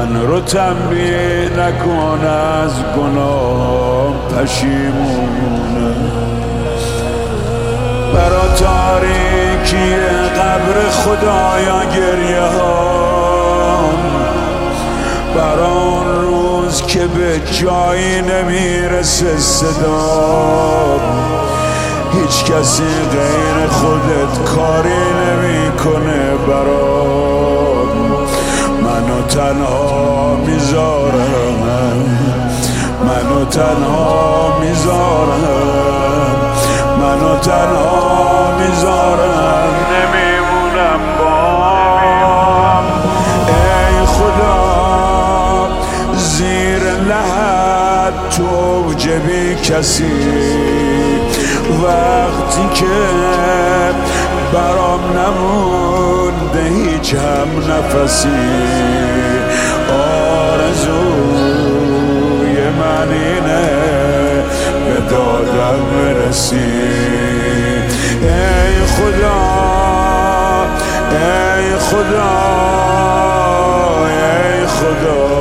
من رو تنبیه نکن از گناه پشیمونه. برا تاریکی قبر خدایا گریه ها، برا اون روز که به جایی نمیرسه صدا، هیچ کسی غیر خودت کاری نمیکنه برات. منو تنها میذارم، منو تنها میذارم، منو تنها میذارم، نمیمونم بام. ای خدا زیر لحد تو اوج بی کسی، وقتی که برام نمونده هیچ هم نفسی، آرزوی من اینه به دادم برسی. ای خدا ای خدا ای خدا